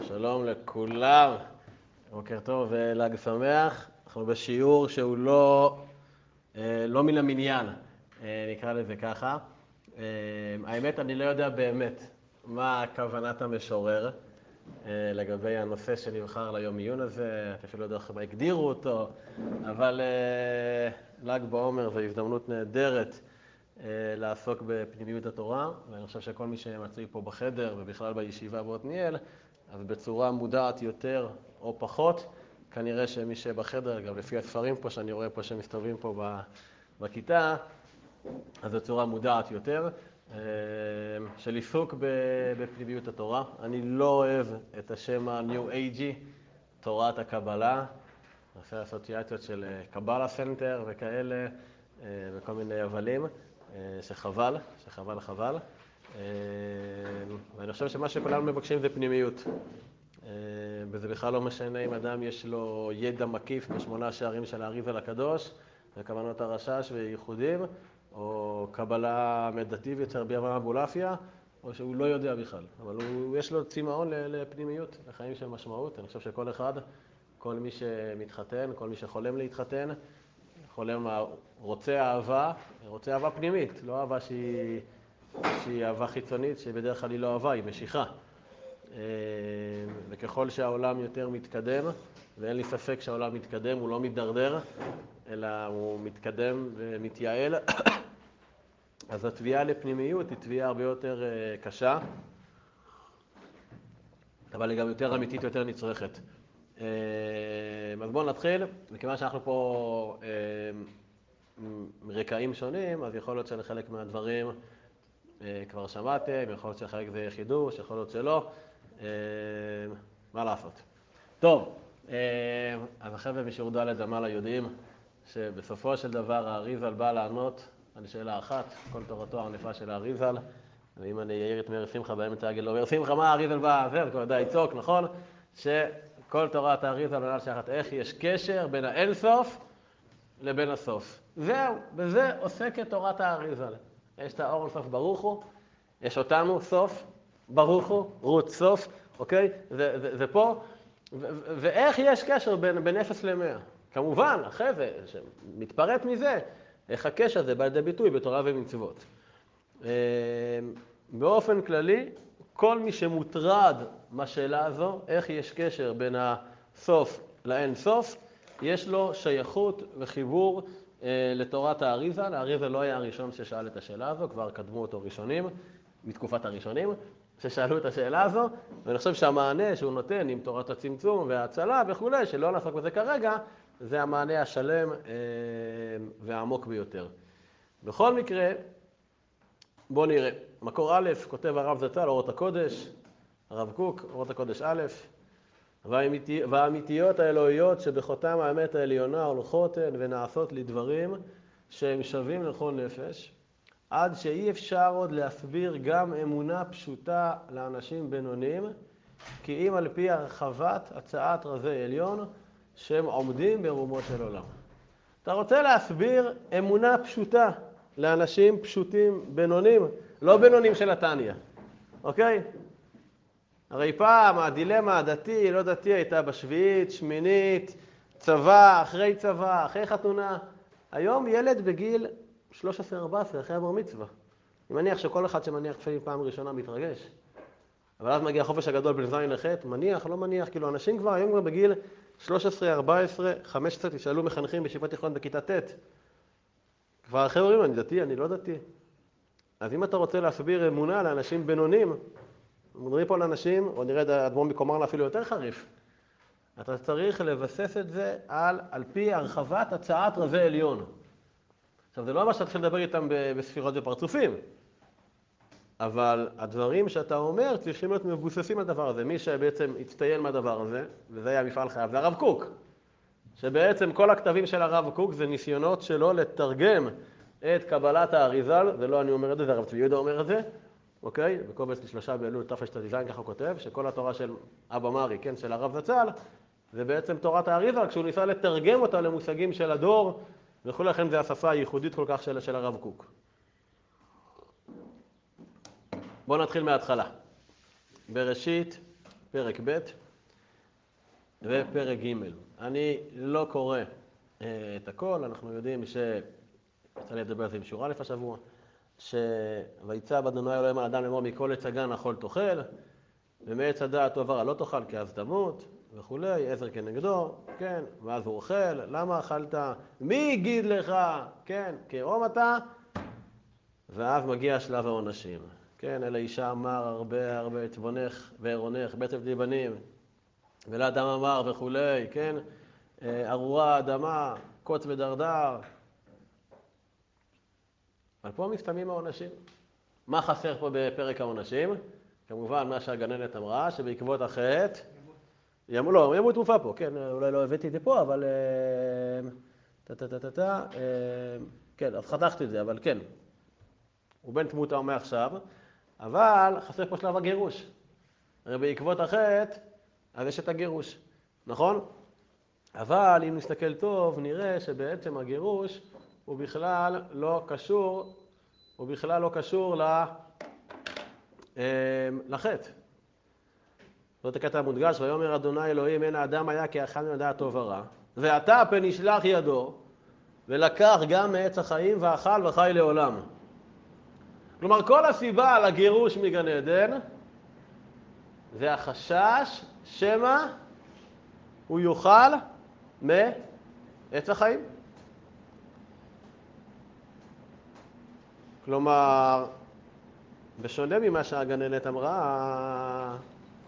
שלום לכולם, בוקר טוב ול"ג שמח. אנחנו בשיעור שהוא לא מן המניין, נקרא לזה ככה. האמת, אני לא יודע באמת מה כוונת המשורר לגבי הנושא שנבחר ליום עיון הזה, אני אפילו לא יודע איך מה הגדירו אותו, אבל ל"ג בעומר זו הזדמנות נהדרת לעסוק בפנימיות התורה, ואני חושב שכל מי שמצוי פה בחדר ובכלל בישיבה בעתניאל, אז בצורה מודעת יותר או פחות, כנראה שמי שבחדר, גם לפי הספרים פה שאני רואה פה שמסתובבים פה בכיתה, אז בצורה מודעת יותר, של עיסוק בפנימיות התורה. אני לא אוהב את השם ה-New Age, תורת הקבלה, עושה אסוציאציות של קבלה סנטר וכאלה, וכל מיני הבלים, שחבל. ואני חושב שמה שכולנו מבקשים זה פנימיות. וזה בכלל לא משנה אם אדם יש לו ידע מקיף בשמונה שערים של האריז"ל הקדוש, וכוונות הרשש וייחודים, או קבלה מדטיבית של רבי אברהם אבולעפיה, או שהוא לא יודע בכלל. אבל יש לו צמאון לפנימיות, לחיים של משמעות. אני חושב שכל אחד, כל מי שמתחתן, כל מי שחולם להתחתן, רוצה אהבה פנימית, לא אהבה שהיא אהבה חיצונית, שבדרך כלל היא לא אהבה, היא משיכה. וככל שהעולם יותר מתקדם, ואין לי ספק שהעולם מתקדם, הוא לא מתדרדר, אלא הוא מתקדם ומתייעל, אז התביעה לפנימיות היא תביעה הרבה יותר קשה, אבל היא גם יותר אמיתית, יותר נצרכת. אז בואו נתחיל, וכיוון שאנחנו פה מרקעים שונים, אז יכול להיות שלחלק מהדברים כבר שמעתם, יכול להיות שחלק זה חידוש, יכול להיות שלא, מה לעשות. טוב, אז החבר'ה משיעור ד' ומעלה יודעים שבסופו של דבר האריז"ל בא לענות על שאלה אחת, כל תורתו הענפה של האריז"ל, ואם אני אעיר את מאיר שמחה באמצע אגיד לו, מאיר שמחה, מה האריז"ל בא? זה כבר די יצוק, נכון? שכל תורת האריז"ל עונה שאחת, איך יש קשר בין האינסוף לבין הסוף. זהו, בזה עוסקת תורת האריז"ל. יש את האור סוף ברוך הוא, יש אותנו סוף ברוך הוא, רות סוף, אוקיי? זה פה. ואיך יש קשר בין 0 ל-100? כמובן, אחרי זה, שמתפרט מזה, איך הקשר זה בא לידי ביטוי בתורה ומצוות. באופן כללי, כל מי שמוטרד מהשאלה הזו, איך יש קשר בין הסוף לאין סוף, יש לו שייכות וחיבור לתורת האריז"ל. האריז"ל לא היה הראשון ששאל את השאלה הזו, כבר קדמו אותו ראשונים, מתקופת הראשונים, ששאלו את השאלה הזו, ואני חושב שהמענה שהוא נותן עם תורת הצמצום וההצלה וכו', שלא נעסוק בזה כרגע, זה המענה השלם והעמוק ביותר. בכל מקרה, בואו נראה. מקור א', כותב הרב זצ"ל, אורות הקודש, הרב קוק, אורות הקודש א', והאמיתיות האלוהיות שבחותם האמת העליונה הולכות הן ונעשות לדברים שהם שווים לכל נפש, עד שאי אפשר עוד להסביר גם אמונה פשוטה לאנשים בינוניים, כי אם על פי הרחבת הצעת רזי עליון שהם עומדים ברומו של עולם. אתה רוצה להסביר אמונה פשוטה לאנשים פשוטים בינונים, לא בינונים של התניא, אוקיי? הרי פעם הדילמה הדתי, לא דתי, הייתה בשביעית, שמינית, צבא, אחרי חתונה. היום ילד בגיל 13-14, אחרי הבר מצווה. אני מניח שכל אחד שמניח תפילין פעם ראשונה מתרגש. אבל אז מגיע החופש הגדול בין זין לחטא, מניח, לא מניח, כאילו אנשים כבר היום כבר בגיל 13, 14, 15, תשאלו מחנכים בישיבת תיכון בכיתה ט'. כבר אחרי אומרים, אני דתי, אני לא דתי. אז אם אתה רוצה להסביר אמונה לאנשים בינונים, מדברים פה לאנשים, או נראה את האדמו"ר מקומרן אפילו יותר חריף, אתה צריך לבסס את זה על פי הרחבת הצעת רזי עליון. עכשיו, זה לא מה שאתה צריך לדבר איתם בספירות ופרצופים, אבל הדברים שאתה אומר צריכים להיות מבוססים על הדבר הזה. מי שבעצם הצטיין מהדבר הזה, וזה היה מפעל חייו, זה הרב קוק. שבעצם כל הכתבים של הרב קוק זה ניסיונות שלו לתרגם את קבלת האריז"ל, זה לא אני אומר את זה, זה הרב צבי יהודה אומר את זה, אוקיי? בקובץ לשלושה באלול תרצ"ז, ככה הוא כותב, שכל התורה של אבא מרי, כן, של הרב זצ"ל, זה בעצם תורת האריז"ל, כשהוא ניסה לתרגם אותה למושגים של הדור, וכו', לכן זה השפה הייחודית כל כך של הרב קוק. בואו נתחיל מההתחלה. בראשית פרק ב' ופרק ג'. אני לא קורא את הכל, אנחנו יודעים יצא לי לדבר על זה עם שיעור א' השבוע, שויצא באדוני אלוהים על אדם לאמור מכל עץ הגן אכול תאכל, ומעץ הדעת טוב ורע לא תאכל כי אז תמות וכולי, עזר כנגדו, כן, ואז הוא אוכל, למה אכלת? מי יגיד לך? כן, כעום אתה, ואז מגיע שלב העונשים. כן, אל האישה אמר הרבה את בונך ועירונך, בטף לי בנים, ולאדם אמר וכולי, כן, ארורה אדמה, קוץ ודרדר. אבל פה מסתמים העונשים. מה חסר פה בפרק העונשים? כמובן מה שהגננת אמרה, שבעקבות החטא, ימות תרופה פה, כן, אולי לא הבאתי את זה פה, אבל כן, אז חתכתי את זה, אבל כן, הוא בן תמותה מעכשיו, אבל חסר פה שלב הגירוש. הרי בעקבות החטא, אז יש את הגירוש, נכון? אבל אם נסתכל טוב, נראה שבעצם הגירוש הוא בכלל לא קשור לחטא. זאת הקטע המודגש, ויאמר אדוני אלוהים אין האדם היה כאחד מדעת טוב ורע, ועתה פן ישלח ידו ולקח גם מעץ החיים ואכל וחי לעולם. כלומר כל הסיבה לגירוש מגן עדן זה החשש שמא הוא יאכל מעץ החיים. כלומר, בשונה ממה שהגננת אמרה,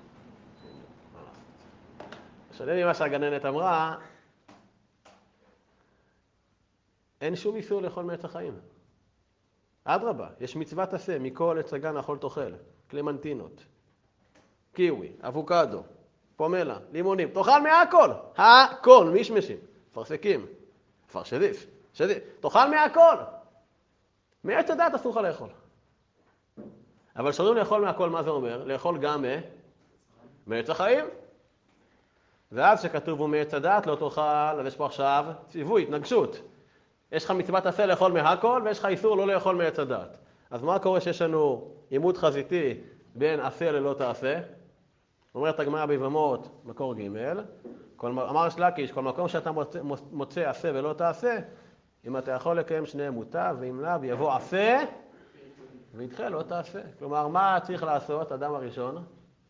אין שום איסור לאכול מעץ החיים. אדרבה, יש מצוות עשה, מכל עץ הגן אכול תאכל, קלמנטינות, קיווי, אבוקדו, פומלה, לימונים, תאכל מהכל, הכל, מישמשים, פרסקים, פרשדיף, תאכל מהכל. מעץ הדעת אסור לך לאכול. אבל שאומרים לאכול מהכל, מה זה אומר? לאכול גם מעץ החיים. ואז שכתוב הוא מעץ הדעת לא תאכל, אז יש פה עכשיו ציווי, התנגשות. יש לך מצוות עשה לאכול מהכל, ויש לך איסור לא לאכול מעץ הדעת. אז מה קורה שיש לנו עימות חזיתי בין עשה ללא תעשה? אומרת הגמרא ביבמות, מקור ג', אמר יש לקיש, כל מקום שאתה מוצא עשה ולא תעשה, אם אתה יכול לקיים שניהם מוטב, ואם לאו יבוא עשה וידחה לא תעשה. כלומר, מה צריך לעשות אדם הראשון?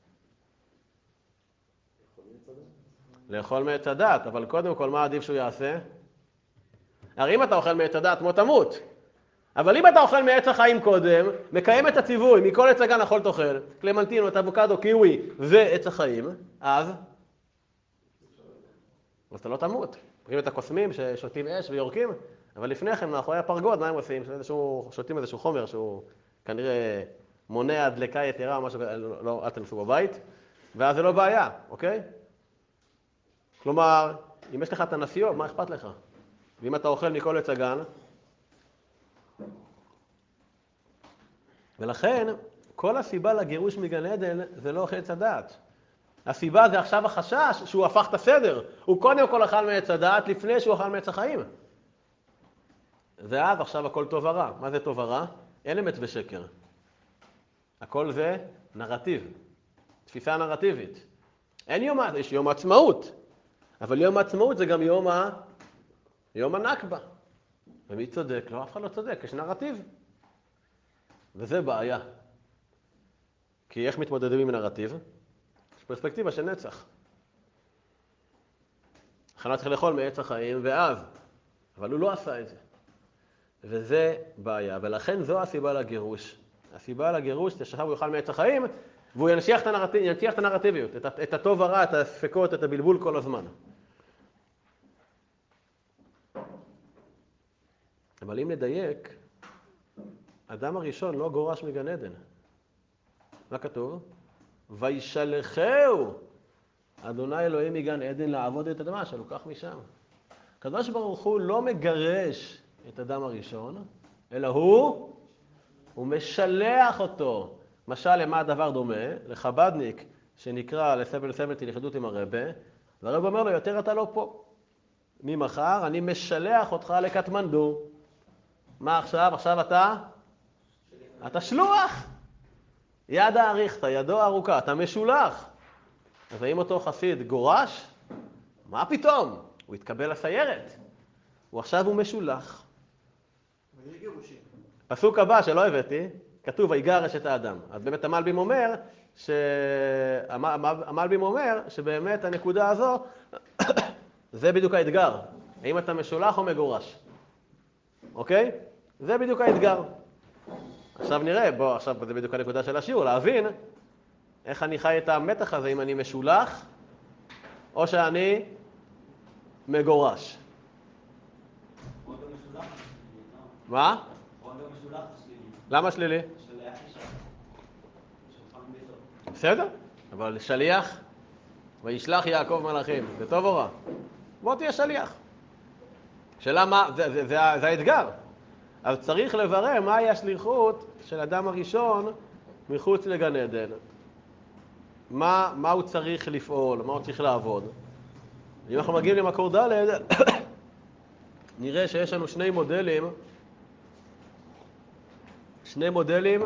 לאכול מעץ הדעת, אבל קודם כל מה עדיף שהוא יעשה? הרי אם אתה אוכל מעץ הדעת, מו תמות. אבל אם אתה אוכל מעץ החיים קודם, מקיים את הציווי, מכל עץ הגן אכול תאכל, קלמנטינות, אבוקדו, קיווי ועץ החיים, אז אתה לא תמות. רואים את הקוסמים ששותים אש ויורקים, אבל לפני כן, מאחורי הפרגוד, מה הם עושים? שותים איזשהו חומר שהוא כנראה מונע דלקה יתרה או משהו, לא, אל תנסו בבית, ואז זה לא בעיה, אוקיי? כלומר, אם יש לך את הנסיוב, מה אכפת לך? ואם אתה אוכל מכל עץ הגן, ולכן, כל הסיבה לגירוש מגן עדן זה לא עץ הדעת. הסיבה זה עכשיו החשש שהוא הפך את הסדר. הוא קודם כל אכל מעץ הדעת לפני שהוא אכל מעץ החיים. ואז עכשיו הכל טוב ורע. מה זה טוב ורע? אין אמת ושקר. הכל זה נרטיב. תפיסה נרטיבית. יש יום העצמאות. אבל יום העצמאות זה גם יום הנכבה. ומי צודק? לא, אף אחד לא צודק. יש נרטיב. וזה בעיה. כי איך מתמודדים עם נרטיב? יש פרספקטיבה של נצח. חנה צריך לאכול מעץ החיים ואז, אבל הוא לא עשה את זה. וזה בעיה, ולכן זו הסיבה לגירוש. הסיבה לגירוש זה שעכשיו הוא יאכל מעץ החיים, והוא ינציח את הנרטיביות, את הטוב הרע, את הספקות, את הבלבול כל הזמן. אבל אם נדייק, אדם הראשון לא גורש מגן עדן. מה כתוב? וישלחהו אדוני אלוהים מגן עדן לעבוד את אדמה, שלוקח משם. הקדוש ברוך הוא לא מגרש את אדם הראשון, אלא הוא משלח אותו. משל למה הדבר דומה? לחבדניק שנקרא לסבל סבלתי לחדות עם הרבה, והרב אומר לו, יותר אתה לא פה. ממחר אני משלח אותך לקטמנדו. מה עכשיו? עכשיו אתה שלוח. יד האריכת, ידו הארוכה, אתה משולח. אז האם אותו חסיד גורש? מה פתאום? הוא התקבל לסיירת. עכשיו הוא משולח. פסוק הבא שלא הבאתי, כתוב ויגרש את האדם. אז באמת המלבים אומר שבאמת הנקודה הזו, זה בדיוק האתגר. האם אתה משולח או מגורש? אוקיי? זה בדיוק האתגר. עכשיו נראה, עכשיו זה בדיוק הנקודה של השיעור, להבין איך אני חי את המתח הזה, אם אני משולח או שאני מגורש. מה? למה שלילי? בסדר, אבל שליח, וישלח יעקב מלאכים, זה טוב או רע? בוא תהיה שליח. שאלה מה, זה האתגר. אז צריך לברר מהי השליחות של אדם הראשון מחוץ לגן עדן. מה הוא צריך לפעול, מה הוא צריך לעבוד. אם אנחנו מגיעים למקור ד', נראה שיש לנו שני מודלים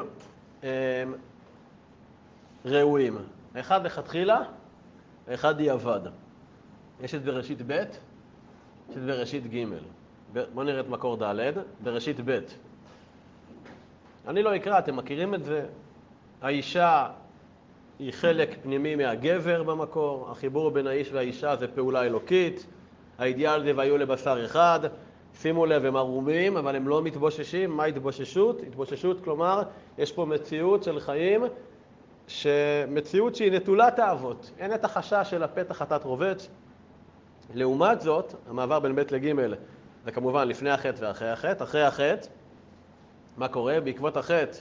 ראויים. אחד לכתחילה, אחד דיעבד. יש את בראשית ב', יש את בראשית ג'. בואו נראה את מקור ד', בראשית ב'. אני לא אקרא, אתם מכירים את זה. האישה היא חלק פנימי מהגבר במקור, החיבור בין האיש והאישה זה פעולה אלוקית, האידיאל זה והיו לבשר אחד, שימו לב, הם ערומים, אבל הם לא מתבוששים. מה התבוששות? התבוששות, כלומר, יש פה מציאות של חיים, מציאות שהיא נטולת האבות, אין את החשש של הפתח חטאת רובץ. לעומת זאת, המעבר בין ב' לג' זה כמובן לפני החטא ואחרי החטא. אחרי החטא, מה קורה? בעקבות החטא,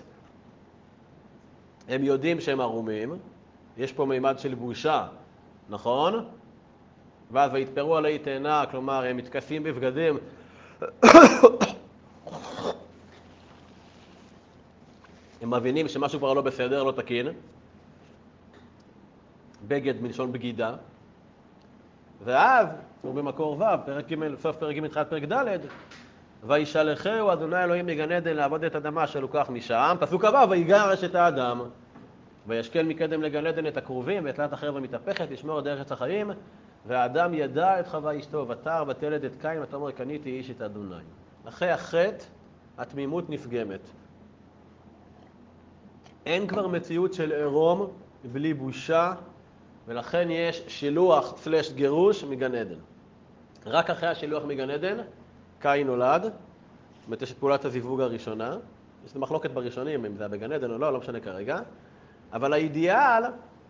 הם יודעים שהם ערומים, יש פה מימד של בושה, נכון? ואז ויתפרו עלי תאנה, כלומר הם מתכסים בבגדים. הם מבינים שמשהו כבר לא בסדר, לא תקין. בגד מלשון בגידה. ואז, הוא במקור ו', פרק ג', סוף פרק ג' תחילת פרק ד', וישלחהו אדוני אלוהים מגן עדן לעבוד את אדמה שלוקח משם. פסוק הבא, ויגרש את האדם. וישכן מקדם לגן עדן את הקרובים, ואת תלת החרב המתהפכת, לשמור את דרך עץ החיים. והאדם ידע את חווה אשתו, ותר ותלד את קין, ותאמר קניתי איש את אדוני. אחרי החטא, התמימות נפגמת. אין כבר מציאות של עירום בלי בושה, ולכן יש שילוח / גירוש מגן עדן. רק אחרי השילוח מגן עדן, קין נולד, זאת אומרת, יש את פעולת הזיווג הראשונה, יש מחלוקת בראשונים אם זה היה בגן עדן או לא, לא משנה כרגע, אבל האידיאל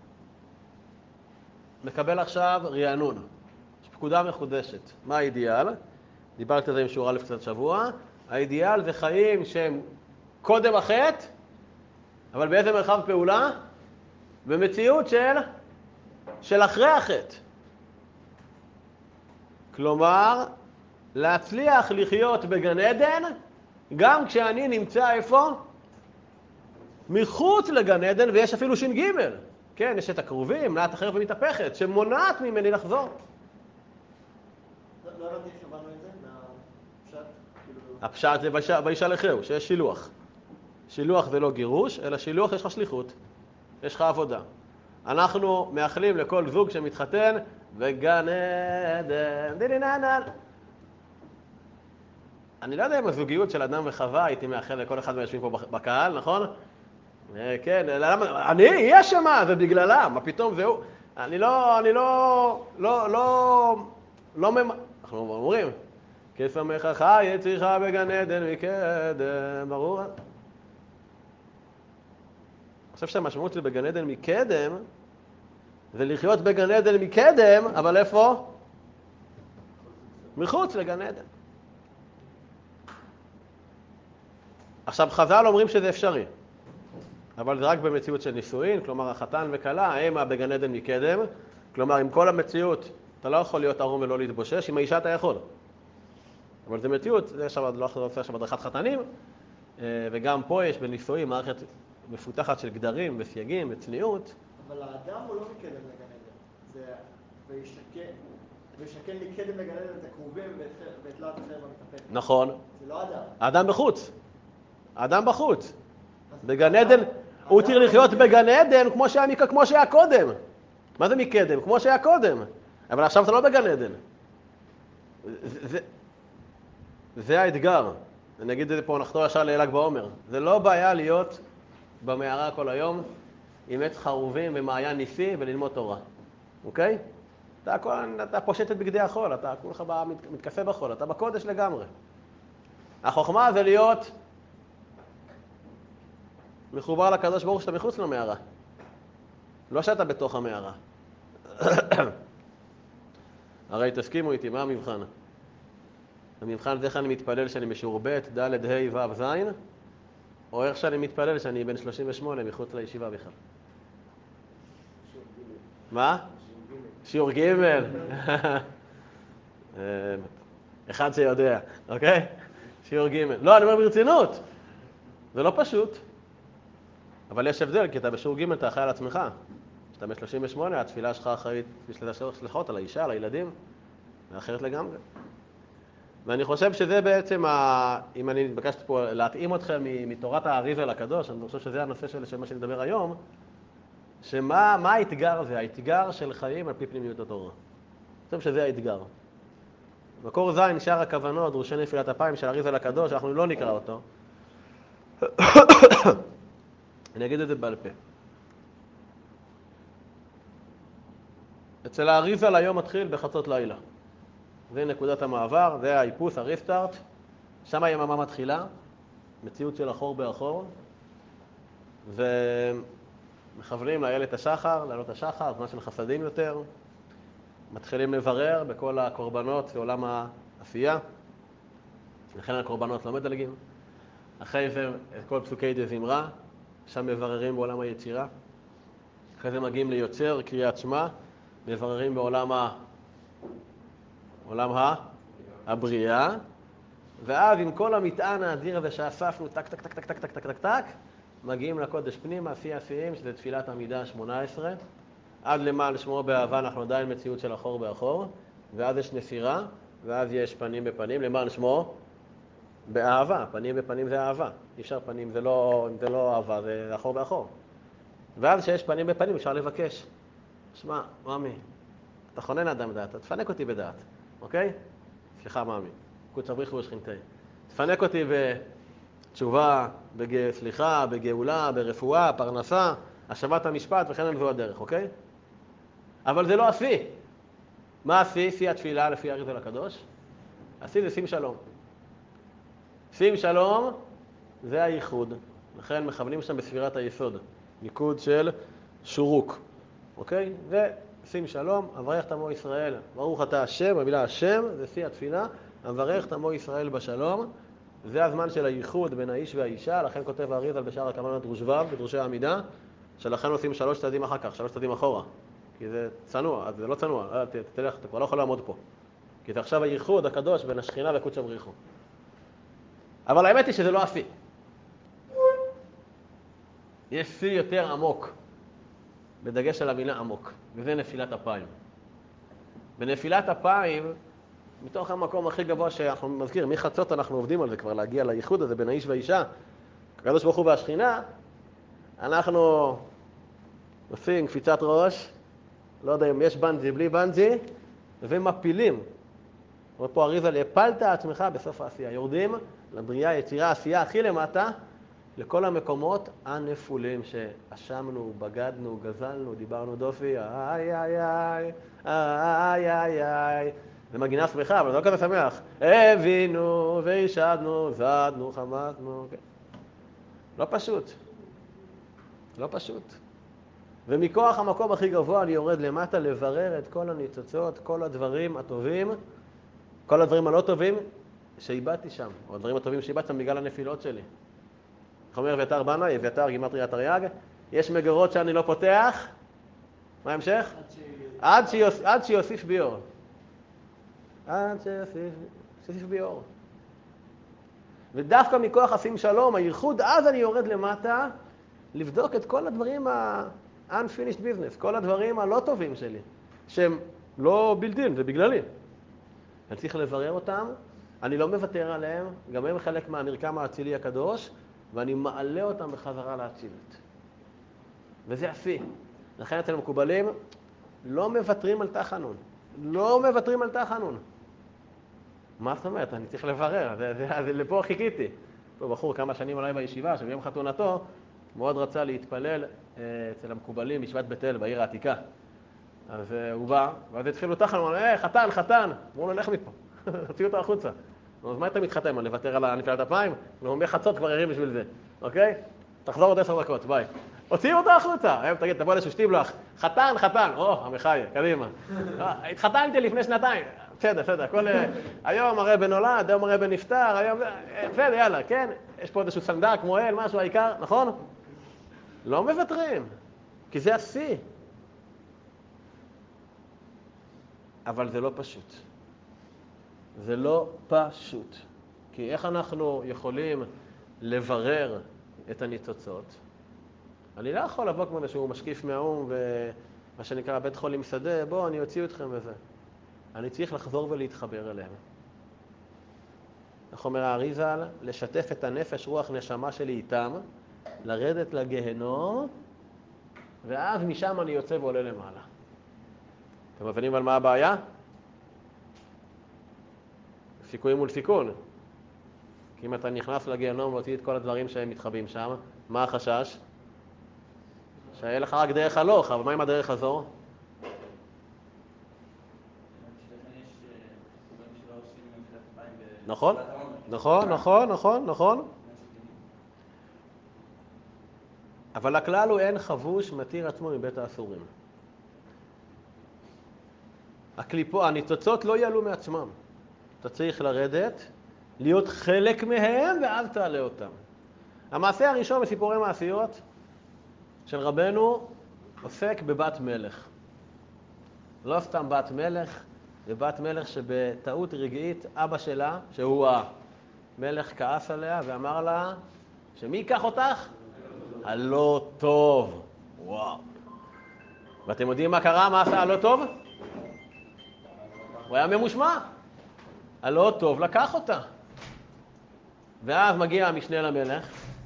מקבל עכשיו רענון, יש פקודה מחודשת. מה האידיאל? דיברתי על זה עם שיעור א' קצת שבוע. האידיאל זה חיים שהם קודם החטא, אבל באיזה מרחב פעולה? במציאות של אחרי החטא. כלומר, להצליח לחיות בגן עדן, גם כשאני נמצא איפה? מחוץ לגן עדן, ויש אפילו ש"ג. כן, יש את הקרובים, מנעת החרב ומתהפכת, שמונעת ממני לחזור. לא הבנתי איך הבנו את זה? הפשט זה וישלחהו, שיש שילוח. שילוח זה לא גירוש, אלא שילוח יש לך שליחות, יש לך עבודה. אנחנו מאחלים לכל זוג שמתחתן בגן עדן. דיניננן. אני לא יודע אם הזוגיות של אדם וחווה הייתי מאחל לכל אחד מהיושבים פה בקהל, נכון? כן, אני אהיה שמה, זה בגללם, מה פתאום זהו? אנחנו אומרים, כשמך חי יצירך בגן עדן מקדם, ברור? אני חושב שהמשמעות של בגן עדן מקדם, זה לחיות בגן עדן מקדם, אבל איפה? מחוץ לגן עדן. עכשיו, חז"ל אומרים שזה אפשרי, אבל זה רק במציאות של נישואין, כלומר החתן וכלה הם בגן עדן מקדם, כלומר עם כל המציאות אתה לא יכול להיות ערום ולא להתבושש, עם האישה אתה יכול. אבל זה מציאות, זה לא עושה שם הדרכת חתנים, וגם פה יש בנישואין מערכת מפותחת של גדרים וסייגים וצניעות. אבל האדם הוא לא מקדם לגן עדן, זה וישכן מקדם לגן עדן את הקרובים ואת תלת החרב המתהפכת. נכון. זה לא אדם. האדם בחוץ. האדם בחוץ. בגן עדן, הוא צריך לחיות בגן עדן כמו שהיה קודם. מה זה מקדם? כמו שהיה קודם. אבל עכשיו אתה לא בגן עדן. זה האתגר. אני אגיד את זה פה, נחתור ישר לל"ג בעומר. זה לא בעיה להיות במערה כל היום, עם עץ חרובים ומעיין ניסי וללמוד תורה. אוקיי? אתה פושט את בגדי החול, אתה כולך מתכסה בחול, אתה בקודש לגמרי. החוכמה זה להיות מחובר לקדוש ברוך שאתה מחוץ למערה. לא שאתה בתוך המערה. הרי תסכימו איתי, מה המבחן? המבחן זה איך אני מתפלל שאני בשיעור ב', ד', ה', ו', ז', או איך שאני מתפלל שאני בן 38 מחוץ לישיבה בכלל. מה? שיעור ג'. אחד שיודע, אוקיי? שיעור ג'. לא, אני אומר ברצינות. זה לא פשוט. אבל יש הבדל, כי אתה בשיעור ג' אתה אחראי על עצמך. כשאתה ב-38, התפילה שלך אחראית סליחות על האישה, על הילדים, ואחרת לגמרי. ואני חושב שזה בעצם, אם אני התבקשתי פה להתאים אתכם מתורת האריז"ל הקדוש, אני חושב שזה הנושא של מה שנדבר היום, שמה האתגר הזה? האתגר של חיים על פי פנימיות התורה. אני חושב שזה האתגר. מקור ז' שאר הכוונות, דרושי נפילת אפיים של האריז"ל הקדוש, אנחנו לא נקרא אותו. אני אגיד את זה בעל פה. אצל האריז"ל היום מתחיל בחצות לילה. זה נקודת המעבר, זה האיפוס, הריסטארט. שם היממה מתחילה, מציאות של אחור באחור. ומכוונים לאיילת השחר, לעלות השחר, זמן של חסדים יותר. מתחילים לברר בכל הקורבנות בעולם העשייה. לכן הקורבנות לא מדלגים. אחרי זה את כל פסוקי דזמרה, שם מבררים בעולם היצירה. אחרי זה מגיעים ליוצר, קריאת שמע, מבררים בעולם הבריאה, ואז עם כל המטען האדיר הזה שאספנו, טק, טק, טק, טק, טק, טק, טק, טק, טק, מגיעים לקודש פנימה, שיא השיאים, שזה תפילת עמידה ה-18. עד למען שמו באהבה אנחנו עדיין מציאות של אחור באחור, ואז יש נסירה, ואז יש פנים בפנים, למען שמו באהבה. פנים בפנים זה אהבה. אי אפשר פנים, זה לא אהבה, זה אחור באחור. ואז שיש פנים בפנים אפשר לבקש. שמע, מאמי, אתה חונן אדם דעת, תפנק אותי בדעת, אוקיי? סליחה, מאמי, קוצר בריחו ושכינתי. תפנק אותי בתשובה, סליחה, בגאולה, ברפואה, פרנסה, השבת המשפט וכן על זו הדרך, אוקיי? אבל זה לא השיא. מה השיא? שיא התפילה לפי האריז"ל הקדוש? השיא זה שים שלום. שים שלום זה הייחוד. לכן מכוונים שם בספירת היסוד. ניקוד של שורוק. אוקיי? ושים שלום, אברך את עמו ישראל. ברוך אתה השם, המילה השם, זה שיא התפילה. אברך את עמו ישראל בשלום. זה הזמן של הייחוד בין האיש והאישה. לכן כותב האריז"ל בשאר הכוונות דרוש ו' בדרושי העמידה, שלכן עושים 3 צעדים אחר כך, 3 צעדים אחורה. כי זה צנוע, אז זה לא צנוע. תלך, אתה כבר לא יכול לעמוד פה. כי זה עכשיו הייחוד הקדוש בין השכינה וקודשא בריחו. אבל האמת היא שזה לא השיא. יש שיא יותר עמוק, בדגש על המילה עמוק, וזה נפילת אפיים. בנפילת אפיים, מתוך המקום הכי גבוה שאנחנו מזכיר, מחצות אנחנו עובדים על זה כבר, להגיע לייחוד הזה בין האיש והאישה, הקדוש ברוך הוא והשכינה, אנחנו עושים קפיצת ראש, לא יודע אם יש בנג'י, בלי בנג'י, ומפילים. אומר פה אריז"ל, הפלת עצמך בסוף העשייה. יורדים לבריאה, יצירה, העשייה הכי למטה, לכל המקומות הנפולים שאשמנו, בגדנו, גזלנו, דיברנו דופי, איי איי איי, איי איי איי. זה מגינה שמחה, אבל זה לא כזה שמח. הבינו וישדנו, זדנו, חמתנו. לא פשוט. לא פשוט. ומכוח המקום הכי גבוה אני יורד למטה לברר את כל הניצוצות, כל הדברים הטובים, כל הדברים הלא טובים שאיבדתי שם, או הדברים הטובים שאיבדתי שם בגלל הנפילות שלי. איך אומר אביתר בנאי, אביתר גימטריה תרי"ג, יש מגרות שאני לא פותח, מה ההמשך? עד שיוסיף ביור. עד שיוסיף ביור. ודווקא מכוח השים שלום, הייחוד, אז אני יורד למטה לבדוק את כל הדברים ה-unfinished business, כל הדברים הלא טובים שלי, שהם לא בלתי, זה בגללי. אני צריך לברר אותם, אני לא מוותר עליהם, גם הם חלק מהמרקם האצילי הקדוש, ואני מעלה אותם בחזרה לאציליות. וזה השיא. לכן אצל מקובלים, לא מוותרים על תחנון. לא מוותרים על תחנון. מה זאת אומרת? אני צריך לברר, זה לפה חיכיתי. פה בחור כמה שנים עליי בישיבה, שביום חתונתו, מאוד רצה להתפלל אצל המקובלים בישיבת בית אל, בעיר העתיקה. אז הוא בא, ואז התחילו תחנון, חתן, חתן. אמרו לו, לך מפה, הוציאו אותו החוצה. אז מה אתה מתחתן? אני אוותר על נפילת אפיים? הוא אומר, חצות כבר ערים בשביל זה, אוקיי? תחזור עוד 10 דקות, ביי. הוציאו אותו החוצה. היום תגיד, תבוא לשושתים לך, חתן, חתן. עמיחי, קדימה. התחתנתי לפני 2 בסדר, הכל... היום הרב נולד, היום הרב נפטר, היום... בסדר, יאללה, כן? יש פה איזשהו סנדק, מועל, משהו, העיקר, נכון? לא מוותרים, כי זה השיא. אבל זה לא פשוט. זה לא פשוט. כי איך אנחנו יכולים לברר את הניצוצות? אני לא יכול לבוא כמו איזשהו משקיף מהאום ומה שנקרא בית חולים שדה, בוא, אני אוציא אתכם בזה. אני צריך לחזור ולהתחבר אליהם. איך אומר האריז"ל? לשתף את הנפש, רוח, נשמה שלי איתם, לרדת לגיהנום, ואז משם אני יוצא ועולה למעלה. אתם מבינים על מה הבעיה? סיכוי מול סיכון. כי אם אתה נכנס לגיהנום והוציא את כל הדברים שהם מתחבאים שם, מה החשש? שיהיה לך רק דרך הלוך, אבל מה עם הדרך הזו? נכון, נכון, נכון, נכון, נכון. אבל הכלל הוא אין חבוש מתיר עצמו מבית האסורים. הניצוצות לא יעלו מעצמם. אתה צריך לרדת, להיות חלק מהם, ואז תעלה אותם. המעשה הראשון בסיפורי מעשיות של רבנו עוסק בבת מלך. לא סתם בת מלך, זה בת מלך שבטעות רגעית אבא שלה, שהוא המלך, כעס עליה ואמר לה, שמי ייקח אותך? הלא טוב. וואו. ואתם יודעים מה קרה? מה עשה הלא טוב? הוא היה ממושמע. הלא טוב לקח אותה. ואז מגיע המשנה למלך,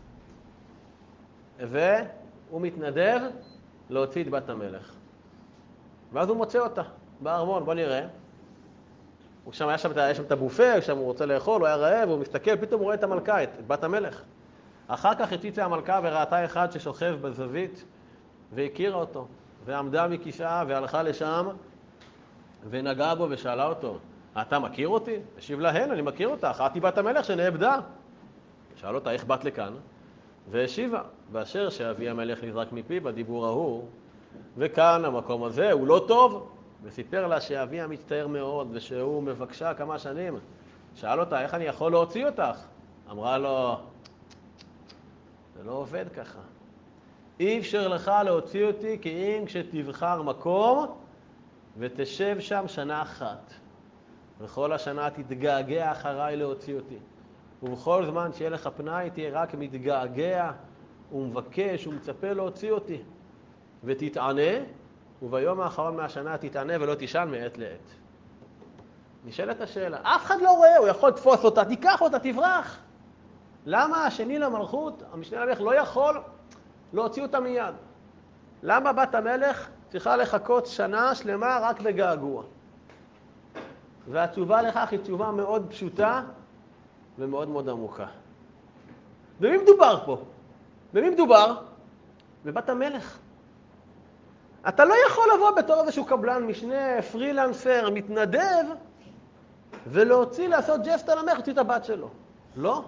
והוא מתנדב להוציא את בת המלך. ואז הוא מוצא אותה בארמון, בוא נראה. הוא שם, יש שם את הבופה, שם הוא רוצה לאכול, הוא היה רעב, הוא מסתכל, פתאום הוא רואה את המלכה, את בת המלך. אחר כך הציצה המלכה וראתה אחד ששוכב בזווית, והכירה אותו, ועמדה מכיסאה והלכה לשם, ונגעה בו ושאלה אותו, אתה מכיר אותי? השיב להן, אני מכיר אותך, את היא בת המלך שנאבדה. שאל אותה, איך באת לכאן? והשיבה, באשר שאבי המלך נזרק מפי בדיבור ההוא, וכאן המקום הזה הוא לא טוב. וסיפר לה שאבי המצטער מאוד ושהוא מבקשה כמה שנים. שאל אותה, איך אני יכול להוציא אותך? אמרה לו, זה לא עובד ככה. אי אפשר לך להוציא אותי כי אם כשתבחר מקום ותשב שם 1 שנה. וכל השנה תתגעגע אחריי להוציא אותי. ובכל זמן שיהיה לך פנאי תהיה רק מתגעגע ומבקש ומצפה להוציא אותי. ותתענה, וביום האחרון מהשנה תתענה ולא תישן מעת לעת. נשאלת השאלה, אף אחד לא רואה, הוא יכול לתפוס אותה, תיקח אותה, תברח. למה השני למלכות, המשנה למלך, לא יכול להוציא אותה מיד? למה בת המלך צריכה לחכות שנה שלמה רק בגעגוע? והתשובה לכך היא תשובה מאוד פשוטה ומאוד מאוד עמוקה. במי מדובר פה? במי מדובר? בבת המלך. אתה לא יכול לבוא בתור איזשהו קבלן משנה, פרילנסר, מתנדב, ולהוציא, לעשות ג'סט על המלך, להוציא את הבת שלו. לא.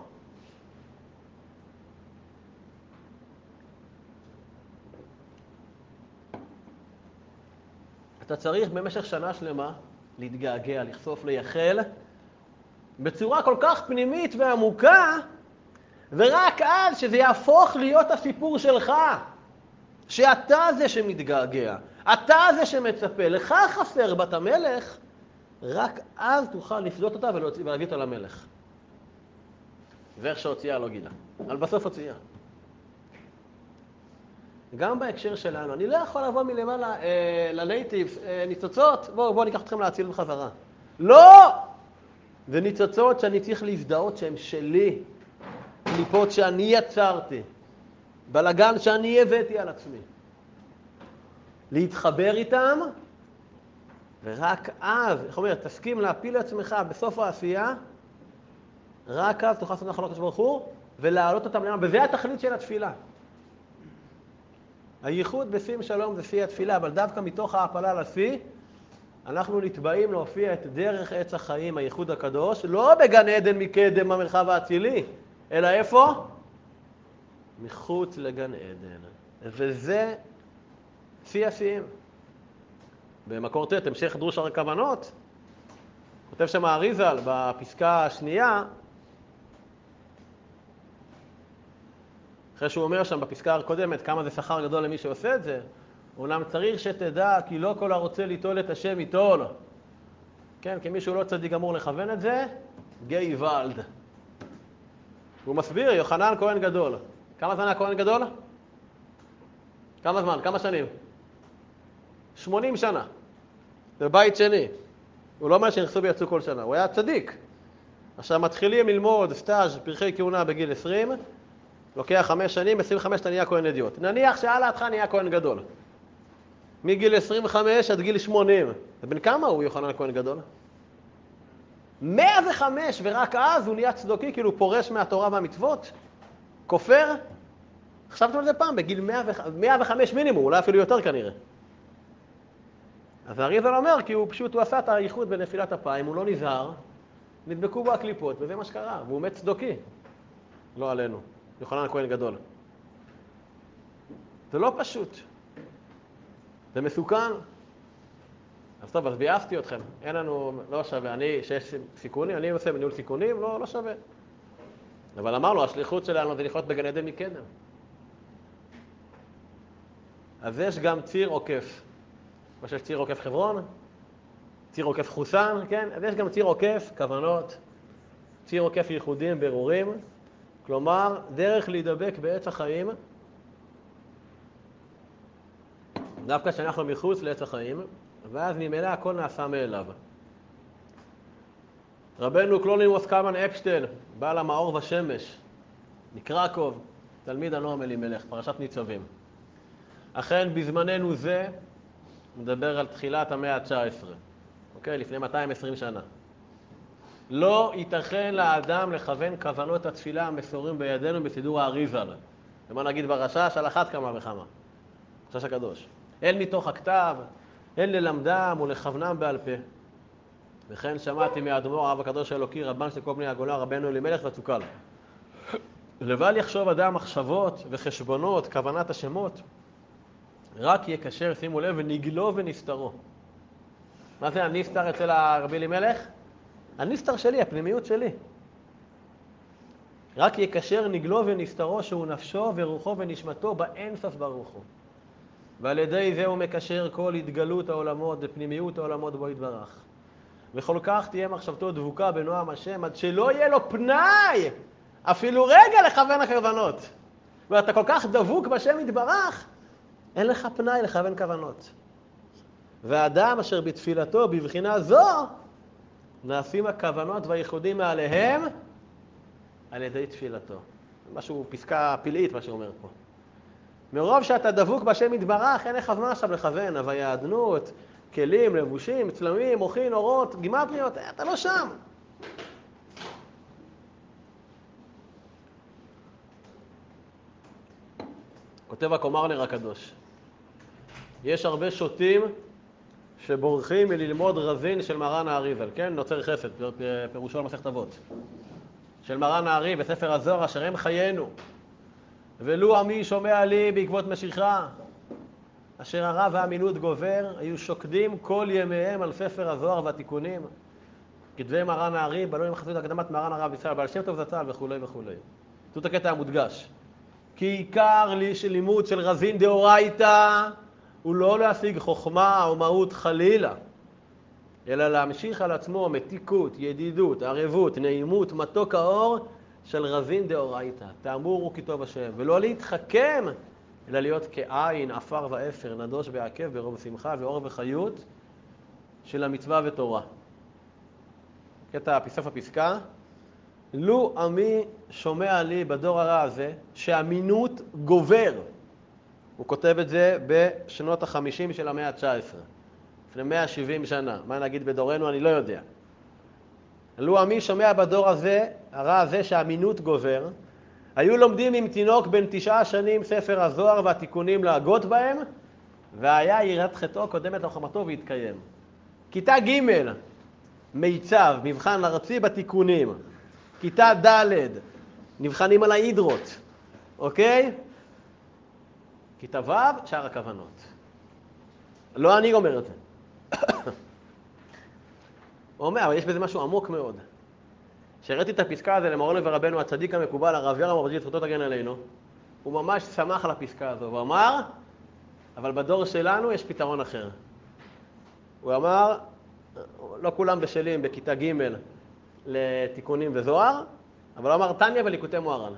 אתה צריך במשך שנה שלמה להתגעגע, לחשוף, לייחל, בצורה כל כך פנימית ועמוקה, ורק אז שזה יהפוך להיות הסיפור שלך. שאתה זה שמתגעגע, אתה זה שמצפה, לך חסר בת המלך, רק אז תוכל לפדות אותה ולהביא אותה למלך. ואיך שהוציאה לא גילה, אבל בסוף הוציאה. גם בהקשר שלנו, אני לא יכול לבוא מלמעלה לנייטיב, ניצוצות, בואו ניקח אתכם להציל בחזרה. לא! זה ניצוצות שאני צריך להזדהות שהן שלי, קליפות שאני יצרתי. בלגן שאני הבאתי על עצמי. להתחבר איתם ורק אז, איך אומר, תסכים להפיל לעצמך בסוף העשייה, רק אז תוכל לעשות נחלות ברוך הוא, ולהעלות אותם למעלה. וזה התכלית של התפילה. הייחוד בשים שלום זה שיא התפילה, אבל דווקא מתוך ההעפלה לשיא, אנחנו נתבעים להופיע את דרך עץ החיים, הייחוד הקדוש, לא בגן עדן מקדם במרחב האצילי, אלא איפה? מחוץ לגן עדן. וזה שיא השיאים. במקור ט', המשך דרוש הכוונות, כותב שם האריז"ל בפסקה השנייה, אחרי שהוא אומר שם בפסקה הקודמת כמה זה שכר גדול למי שעושה את זה, אולם צריך שתדע כי לא כל הרוצה ליטול את השם ייטול. כן, כי מישהו לא צדיק אמור לכוון את זה, גיא ולד. הוא מסביר, יוחנן כהן גדול. כמה זמן היה כהן גדול? כמה זמן? כמה שנים? 80 שנה. זה בית שני. הוא לא אומר שנכנסו ויצאו כל שנה, הוא היה צדיק. עכשיו מתחילים ללמוד סטאז' פרחי כהונה בגיל 20, לוקח 5 שנים, 25 אתה נהיה כהן אדיוט. נניח שעל העתך נהיה כהן גדול. מגיל 25 עד גיל 80. ובן כמה הוא יוחנן כהן גדול? 105, ורק אז הוא נהיה צדוקי, כאילו הוא פורש מהתורה והמצוות. כופר? חשבתם על זה פעם, בגיל 105 מינימום, אולי אפילו יותר כנראה. אז האריז"ל אומר, כי הוא פשוט, הוא עשה את הייחוד בנפילת אפיים, הוא לא נזהר, נדבקו בו הקליפות, וזה מה שקרה, והוא מת צדוקי. לא עלינו, יוחנן כהן גדול. זה לא פשוט. זה מסוכן. אז טוב, אז ביאסתי אתכם. אין לנו, לא שווה. אני, שיש סיכונים, אני עושה בניהול סיכונים, לא שווה. אבל אמרנו, השליחות שלנו זה לחיות בגן עדן מקדם. אז יש גם ציר עוקף. מה שיש ציר עוקף חברון, ציר עוקף חוסן, כן? אז יש גם ציר עוקף כוונות, ציר עוקף ייחודים, ברורים. כלומר, דרך להידבק בעץ החיים, דווקא שאנחנו מחוץ לעץ החיים, ואז ממילא הכל נעשה מאליו. רבנו קלונימוס קלמן אפשטיין, בעל המאור ושמש, מקרקוב, תלמיד הנועם אלימלך, פרשת ניצבים. אכן בזמננו זה, מדבר על תחילת המאה ה-19, אוקיי? לפני 220 שנה. לא ייתכן לאדם לכוון כוונות התפילה המסורים בידינו בסידור האריז"ל. ומה נגיד ברשש? על אחת כמה וכמה. רשש הקדוש. הן מתוך הכתב, הן ללמדם ולכוונם בעל פה. וכן שמעתי מהאדמו"ר הרב הקדוש האלוקי, רבן של כל בני הגולה, רבנו אלימלך וצוקל. לבל יחשוב אדם מחשבות וחשבונות, כוונת השמות, רק יקשר, שימו לב, ונגלו ונסתרו. מה זה הנסתר אצל הרבי אלימלך? הנסתר שלי, הפנימיות שלי. רק יקשר, נגלו ונסתרו, שהוא נפשו ורוחו ונשמתו באין סוף ברוך הוא. ועל ידי זה הוא מקשר כל התגלות העולמות ופנימיות העולמות בו יתברך. וכל כך תהיה מחשבתו דבוקה בנועם השם, עד שלא יהיה לו פנאי, אפילו רגע לכוון הכוונות. ואתה כל כך דבוק בשם יתברך, אין לך פנאי לכוון כוונות. והאדם אשר בתפילתו בבחינה זו, נעשים הכוונות והייחודים מעליהם על ידי תפילתו. משהו, פסקה פלאית, מה שאומר פה. מרוב שאתה דבוק בשם יתברך, אין לך זמן עכשיו לכוון, הוויה אדנות, כלים, לבושים, צלמים, מוחין, אורות, גימטריות, אתה לא שם. כותב הקומרנר הקדוש. יש הרבה שוטים שבורחים מללמוד רזין של מרן האריז"ל, כן? נוצר חסד, פירושו על מסכת אבות. של מרן הארי בספר הזוהר, אשר הם חיינו. ולו עמי שומע לי בעקבות משיכה, אשר הרע והאמינות גובר, היו שוקדים כל ימיהם על ספר הזוהר והתיקונים. כתבי מרן הארי, בנוי מחצות הקדמת מרן הרב ישראל, בעל שם טוב זצ"ל וכו' וכו'. זאת הקטע המודגש. כי עיקר לימוד של רזין דאורייתא הוא לא להשיג חוכמה או מהות חלילה, אלא להמשיך על עצמו מתיקות, ידידות, ערבות, נעימות, מתוק האור של רזין דאורייתא. תאמור הוא כתוב השם, ולא להתחכם, אלא להיות כעין, עפר ואפר, נדוש בעקב ברוב שמחה ואור וחיות של המצווה ותורה. קטע בסוף הפסקה, לו עמי שומע לי בדור הרע הזה, שהאמינות גובר. הוא כותב את זה בשנות ה-50 של המאה ה-19. לפני 170 שנה. מה נגיד בדורנו? אני לא יודע. לו עמי שומע בדור הזה, הרע הזה שהאמינות גובר, היו לומדים עם תינוק בן 9 שנים ספר הזוהר והתיקונים להגות בהם, והיה יראת חטאו קודמת לחוכמתו והתקיים. כיתה ג' מיצב, מבחן ארצי בתיקונים. כיתה ד' נבחנים על ההידרות, אוקיי? כיתה ו' שאר הכוונות. לא אני אומר את זה. הוא אומר, אבל יש בזה משהו עמוק מאוד. שהראיתי את הפסקה הזה למורנו ורבנו הצדיק המקובל, הרב ירם אברג'יל זכותו תגן עלינו, הוא ממש שמח על הפסקה הזו, הוא אמר, אבל בדור שלנו יש פתרון אחר. הוא אמר, לא כולם בשלים בכיתה ג' לתיקונים וזוהר, אבל הוא אמר תניא וליקוטי מוהר"ן.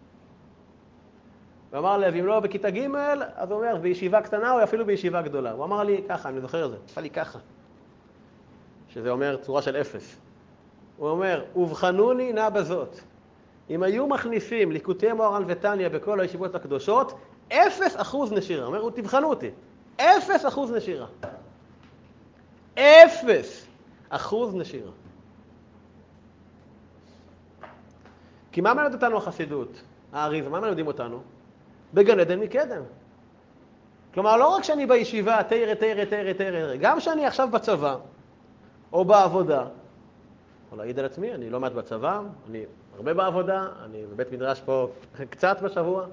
הוא אמר לי, אם לא בכיתה ג', אז הוא אומר, בישיבה קטנה או אפילו בישיבה גדולה. הוא אמר לי ככה, אני זוכר את זה, עשה לי ככה, שזה אומר צורה של 0. הוא אומר, ובחנוני נא בזאת. אם היו מכניסים ליקוטי מוהר"ן ותניא בכל הישיבות הקדושות, 0% נשירה. הוא אומר, תבחנו אותי. 0% נשירה. 0% נשירה. כי מה מלמד אותנו החסידות? האריז, מה מלמדים אותנו? בגן עדן מקדם. כלומר, לא רק שאני בישיבה, תראה, גם שאני עכשיו בצבא, או בעבודה, יכול להעיד על עצמי, אני לא מעט בצבא, אני הרבה בעבודה, אני בבית מדרש פה קצת בשבוע.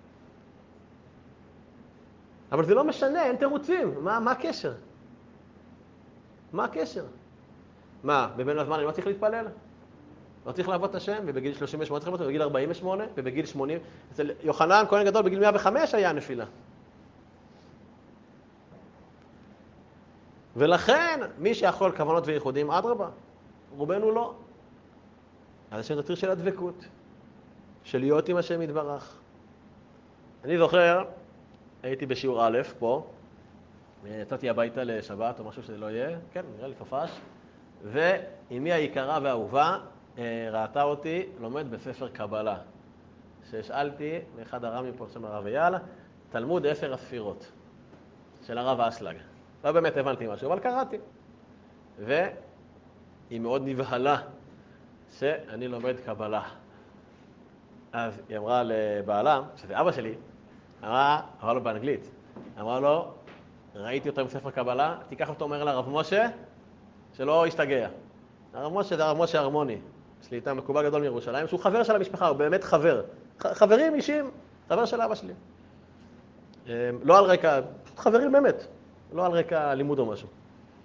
אבל זה לא משנה, אין תירוצים. מה הקשר? מה הקשר? מה, בבין הזמן אני לא צריך להתפלל? לא צריך לעבוד את השם, ובגיל 38 צריך לעבוד, ובגיל 48, ובגיל 80. אצל יוחנן, כהן גדול, בגיל 105 היה הנפילה. ולכן, מי שיכול כוונות וייחודים, אדרבה, רובנו לא. אז יש את הציר של הדבקות, של להיות עם השם יתברך. אני זוכר, הייתי בשיעור א' פה, יצאתי הביתה לשבת או משהו שזה לא יהיה, כן, נראה לי סופש, ואמי היקרה והאהובה ראתה אותי לומד בספר קבלה, שהשאלתי מאחד הרמים פה שם הרב אייל, תלמוד 10 הספירות של הרב אשלג. לא באמת הבנתי משהו, אבל קראתי. והיא מאוד נבהלה שאני לומד קבלה. אז היא אמרה לבעלה, שזה אבא שלי, אמרה לו באנגלית, אמרה לו, ראיתי אותו עם ספר קבלה, תיקח אותו אומר לרב משה, שלא ישתגע. הרב משה זה הרב משה הרמוני, יש לי איתם מקובל גדול מירושלים, שהוא חבר של המשפחה, הוא באמת חבר. חברים אישים, חבר של אבא שלי. לא על רקע, חברים באמת, לא על רקע לימוד או משהו.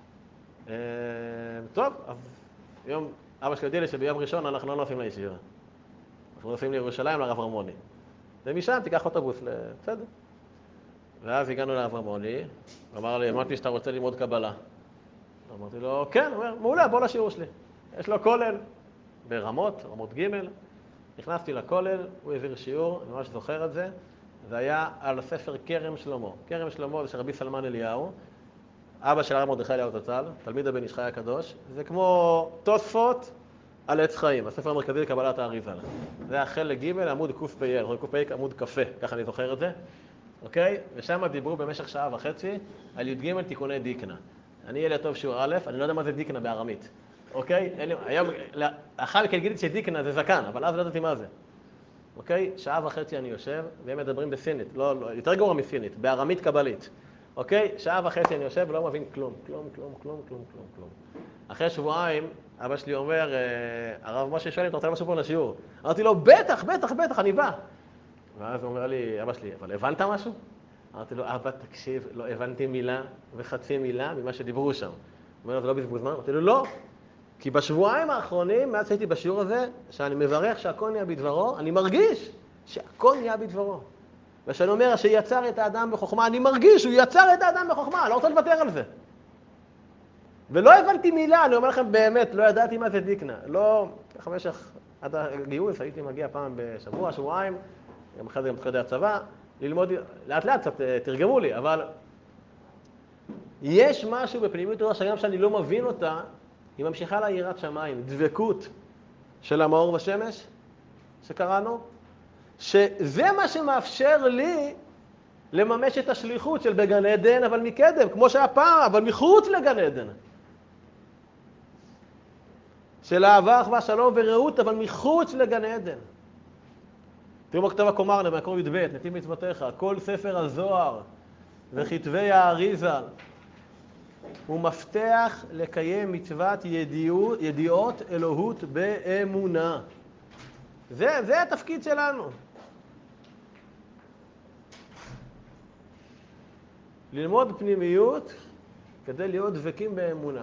טוב, אז יום, אבא שלי הודיע לי שביום ראשון אנחנו לא נוסעים לישיבה. אנחנו נוסעים לירושלים לרב הרמוני. ומשם תיקח אוטובוס, בסדר. ואז הגענו לרב הרמוני, הוא אמר לי, אמרתי שאתה רוצה ללמוד קבלה. אמרתי לו, כן, הוא אומר, מעולה, בוא לשיעור שלי. יש לו כולל ברמות, רמות ג'. נכנסתי לכולל, הוא העביר שיעור, אני ממש זוכר את זה. זה היה על ספר כרם שלמה. כרם שלמה זה של רבי סלמן אליהו, אבא של הרב מרדכי אליהו זצ"ל, תלמיד הבן איש חי הקדוש. זה כמו תוספות על עץ חיים, הספר המרכזי לקבלת האריז"ל. זה היה חלק ג' עמוד קפ"א, קפ"א עמוד קפה, ככה אני זוכר את זה. אוקיי? ושם דיברו במשך 1.5 שעה על י"ג תיקוני דיקנה. אני ילד טוב שיעור א', אני לא יודע מה זה דיקנה בארמית. אוקיי? היום, אחר כך גיליתי שדיקנה זה זקן, אבל אז לא ידעתי מה זה. אוקיי? 1.5 שעה אני יושב, והם מדברים בסינית, לא, יותר גרוע מסינית, בארמית קבלית. אוקיי? 1.5 שעה אני יושב ולא מבין כלום. אחרי שבועיים, אבא שלי אומר, הרב משה שואל אם אתה רוצה משהו פה לשיעור. אמרתי לו, בטח, אני בא. ואז הוא אומר לי, אבא שלי, אבל הבנת משהו? אמרתי לו, אבא, תקשיב, לא הבנתי מילה וחצי מילה ממה שדיברו שם. הוא אומר לו, זה לא בזבוז זמן? אמרתי לו, לא. כי בשבועיים האחרונים, מאז שהייתי בשיעור הזה, שאני מברך שהכל נהיה בדברו, אני מרגיש שהכל נהיה בדברו. ושאני אומר שיצר את האדם בחוכמה, אני מרגיש שהוא יצר את האדם בחוכמה, אני לא רוצה לוותר על זה. ולא הבנתי מילה, אני אומר לכם באמת, לא ידעתי מה זה דיקנה. לא, ככה במשך עד הגיוס, הייתי מגיע פעם בשבוע, שבועיים, גם אחרי זה גם תחילת הצבא, ללמוד, לאט לאט קצת תרגמו לי, אבל יש משהו בפנימיות תורה שגם שאני לא מבין אותה, היא ממשיכה ליראת שמיים, דבקות של המאור בשמש, שקראנו, שזה מה שמאפשר לי לממש את השליחות של בגן עדן, אבל מקדם, כמו שהיה פעם, אבל מחוץ לגן עדן. של אהבה, אחווה, שלום ורעות, אבל מחוץ לגן עדן. תראו מה כתב הקומרנה, במקור י"ב, נתיב מצוותיך, כל ספר הזוהר וכתבי האריזה הוא מפתח לקיים מצוות ידיעות אלוהות באמונה. זה התפקיד שלנו. ללמוד פנימיות כדי להיות דבקים באמונה.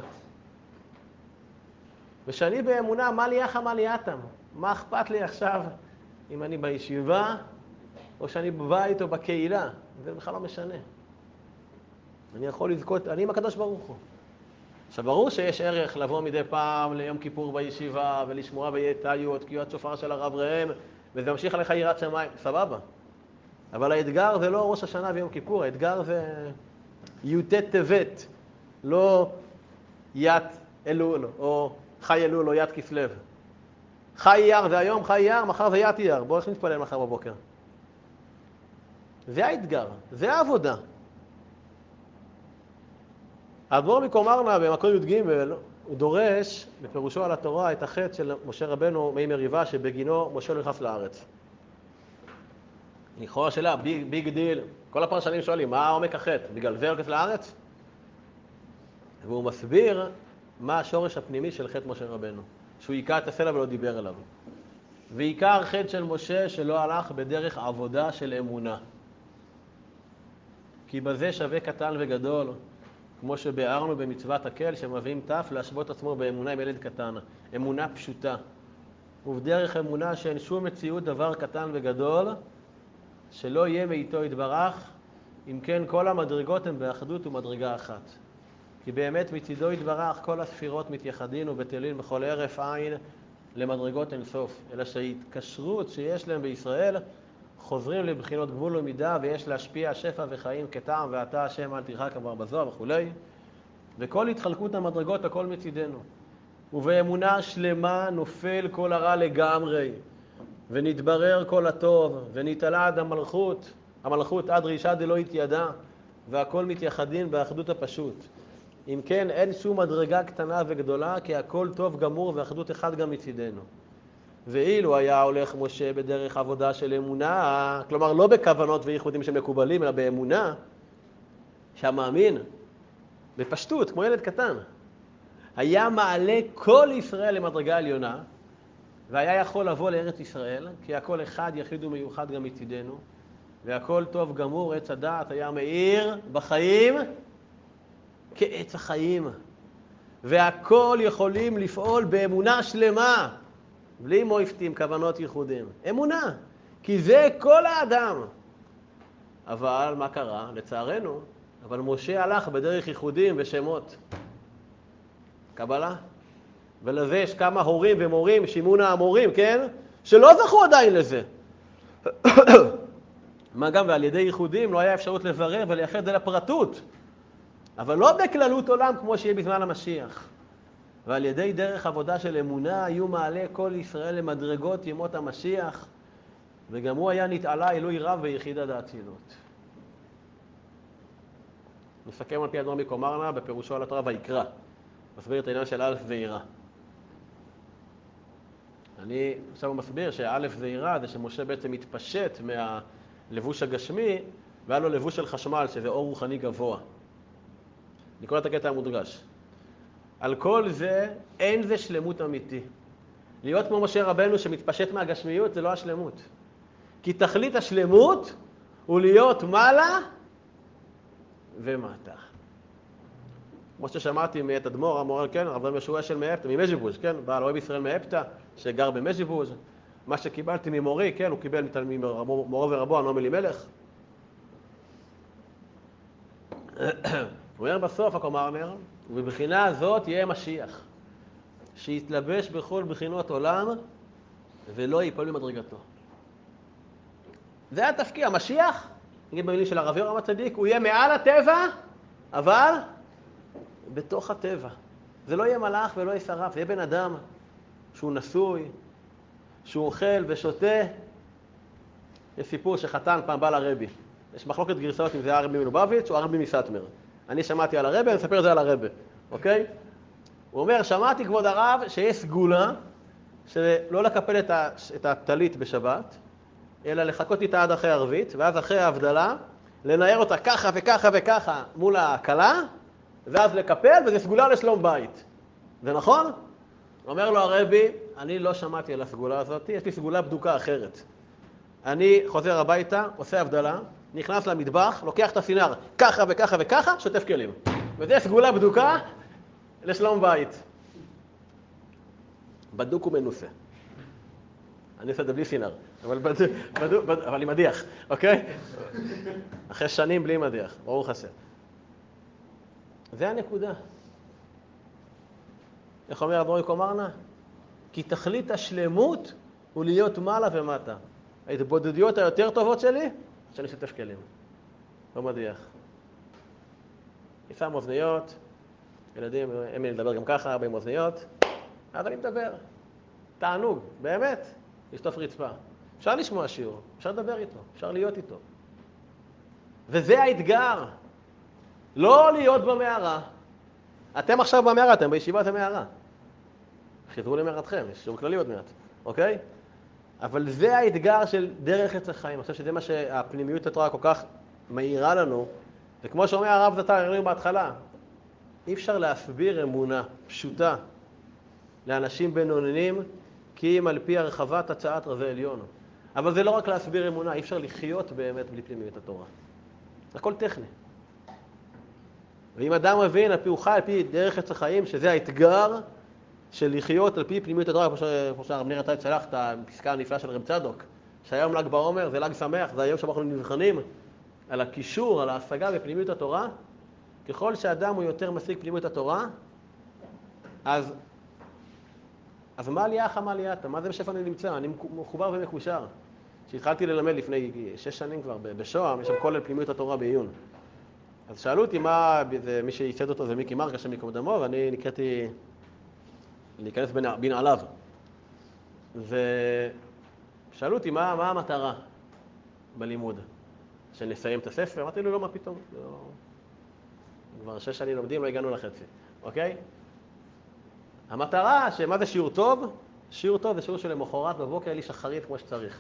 ושאני באמונה, מה לי יחא מה לי אטם? מה אכפת לי עכשיו אם אני בישיבה או שאני בבית או בקהילה? זה בכלל לא משנה. אני יכול לזכות, אני עם הקדוש ברוך הוא. עכשיו ברור שיש ערך לבוא מדי פעם ליום כיפור בישיבה ולשמוע ביתאיות, תקיעות שופר של הרב ראם, וזה ממשיך עליך יראת שמיים, סבבה. אבל האתגר זה לא ראש השנה ויום כיפור, האתגר זה י"ט טבת, לא ית אלול או חי אלול או ית כסלו. חי אייר זה היום, חי אייר, מחר זה ית אייר. בואו איך נתפלל מחר בבוקר. זה האתגר, זה העבודה. האדמו"ר מקומרנה במקור י"ג, הוא דורש בפירושו על התורה את החטא של משה רבנו מי מריבה שבגינו משה לא נכנס לארץ. לכאורה שאלה, ביג דיל, כל הפרשנים שואלים, מה עומק החטא? בגלל זה לא נכנס לארץ? והוא מסביר מה השורש הפנימי של חטא משה רבנו, שהוא עיקר את הסלע ולא דיבר אליו. ועיקר חטא של משה שלא הלך בדרך עבודה של אמונה. כי בזה שווה קטן וגדול, כמו שביארנו במצוות הקל שמביאים תף להשוות עצמו באמונה עם ילד קטן. אמונה פשוטה. ובדרך אמונה שאין שום מציאות דבר קטן וגדול, שלא יהיה מאיתו יתברך, אם כן כל המדרגות הן באחדות ומדרגה אחת. כי באמת מצידו יתברך כל הספירות מתייחדין ובטלין בכל הרף עין למדרגות אין סוף. אלא שההתקשרות שיש להם בישראל חוזרים לבחינות גבול ומידה, ויש להשפיע שפע וחיים כטעם ואתה השם אל תרחק כבר בזוהר וכו'. וכל התחלקות המדרגות הכל מצידנו. ובאמונה שלמה נופל כל הרע לגמרי, ונתברר כל הטוב, ונתעלה עד המלכות עד רישה דלא התיידע, והכל מתייחדין באחדות הפשוט. אם כן, אין שום מדרגה קטנה וגדולה, כי הכל טוב גמור ואחדות אחד גם מצידנו. ואילו היה הולך משה בדרך עבודה של אמונה, כלומר לא בכוונות וייחודים שמקובלים, אלא באמונה, שהמאמין, בפשטות, כמו ילד קטן, היה מעלה כל ישראל למדרגה עליונה, והיה יכול לבוא לארץ ישראל, כי הכל אחד יחיד ומיוחד גם מצידנו, והכל טוב גמור, עץ הדעת היה מאיר בחיים כעץ החיים. והכל יכולים לפעול באמונה שלמה, בלי מויפטים, כוונות ייחודים. אמונה, כי זה כל האדם. אבל מה קרה? לצערנו, אבל משה הלך בדרך ייחודים ושמות. קבלה? ולזה יש כמה הורים ומורים, שימונה המורים, כן? שלא זכו עדיין לזה. מה גם, ועל ידי ייחודים לא היה אפשרות לברר ולייחד את זה לפרטות. אבל לא בכללות עולם כמו שיהיה בזמן המשיח. ועל ידי דרך עבודה של אמונה היו מעלה כל ישראל למדרגות ימות המשיח, וגם הוא היה נתעלה אלוהי רב ויחידה דאצילות. נסכם על פי האדמו"ר מקומרנה בפירושו על התורה ויקרא. מסביר את העניין של א' זעירה. אני עכשיו מסביר שא' זעירה זה שמשה בעצם מתפשט מהלבוש הגשמי, והיה לו לבוש של חשמל, שזה אור רוחני גבוה. אני קורא את הקטע המודגש. על כל זה אין זה שלמות אמיתי. להיות כמו משה רבנו שמתפשט מהגשמיות זה לא השלמות. כי תכלית השלמות הוא להיות מעלה ומטה. כמו ששמעתי מאת אדמו"ר, המורה, כן, רב ישוע של מאפתא, ממז'יבוז', כן, בעל אוהב ישראל מאפתא, שגר במז'יבוז'. מה שקיבלתי ממורי, כן, הוא קיבל ממורו ורבו, הנועם אלימלך. הוא אומר בסוף, הקומרנר, ובבחינה הזאת יהיה משיח, שיתלבש בכל בחינות עולם ולא ייפול ממדרגתו. זה התפקיד, המשיח, נגיד במילים של הרב יורם הצדיק, הוא יהיה מעל הטבע, אבל בתוך הטבע. זה לא יהיה מלאך ולא יהיה שרף, זה יהיה בן אדם שהוא נשוי, שהוא אוכל ושותה. יש סיפור שחתן פעם בא לרבי. יש מחלוקת גרסאות אם זה הרבי מלובביץ' או הרבי מסטמר. אני שמעתי על הרבי, אני אספר את זה על הרבי, אוקיי? הוא אומר, שמעתי כבוד הרב שיש סגולה שלא לקפל את הטלית בשבת, אלא לחכות איתה עד אחרי ערבית, ואז אחרי ההבדלה, לנער אותה ככה וככה וככה מול הכלה, ואז לקפל, וזה סגולה לשלום בית. זה נכון? אומר לו הרבי, אני לא שמעתי על הסגולה הזאת, יש לי סגולה בדוקה אחרת. אני חוזר הביתה, עושה הבדלה, נכנס למטבח, לוקח את הסינר ככה וככה וככה, שוטף כלים. וזה סגולה בדוקה לשלום בית. בדוק ומנוסה. אני עושה את זה בלי סינר, אבל אני מדיח, אוקיי? אחרי שנים בלי מדיח, ברוך השם. זה הנקודה. איך אומר אדמו"ר מקומרנה? כי תכלית השלמות הוא להיות מעלה ומטה. ההתבודדויות היותר טובות שלי, שאני שוטף כלים. לא מדיח. אני שם אוזניות, ילדים, הם לדבר גם ככה, הרבה עם אוזניות, אז אני מדבר. תענוג, באמת, לשטוף רצפה. אפשר לשמוע שיעור, אפשר לדבר איתו, אפשר להיות איתו. וזה האתגר. לא להיות במערה. אתם עכשיו במערה, אתם בישיבת המערה. חזרו למערתכם, יש שיעור כללי עוד מעט, אוקיי? אבל זה האתגר של דרך עץ החיים. אני חושב שזה מה שהפנימיות התורה כל כך מאירה לנו. וכמו שאומר הרב זצ"ל, ראינו בהתחלה, אי אפשר להסביר אמונה פשוטה לאנשים בינוניים, כי אם על פי הרחבת הצעת רזי עליון. אבל זה לא רק להסביר אמונה, אי אפשר לחיות באמת בלי פנימיות התורה. הכל טכני. ואם אדם מבין, הוא חי על פי דרך עץ החיים, שזה האתגר של לחיות על פי פנימיות התורה, כמו שהרב ניר אתה צלח את הפסקה הנפלאה של רב צדוק, שהיום ל"ג בעומר זה ל"ג שמח, זה היום שאנחנו נבחנים על הקישור, על ההשגה בפנימיות התורה. ככל שאדם הוא יותר משיג פנימיות התורה, אז מה עלייך, מה עלייתה? מה זה בשפע אני נמצא? אני מחובר ומקושר. כשהתחלתי ללמד לפני 6 שנים כבר בשוהם, יש שם כולל פנימיות התורה בעיון. אז שאלו אותי מי שייסד אותו זה מיקי מרק, השם ייקום דמו, ואני נקראתי להיכנס בנעליו. ושאלו אותי מה המטרה בלימוד, שנסיים את הספר. אמרתי לו, לא, מה פתאום? לא. כבר 6 שנים לומדים, לא הגענו לחצי, אוקיי? המטרה, מה זה שיעור טוב? שיעור טוב זה שיעור שלמחרת בבוקר לי שחרית כמו שצריך.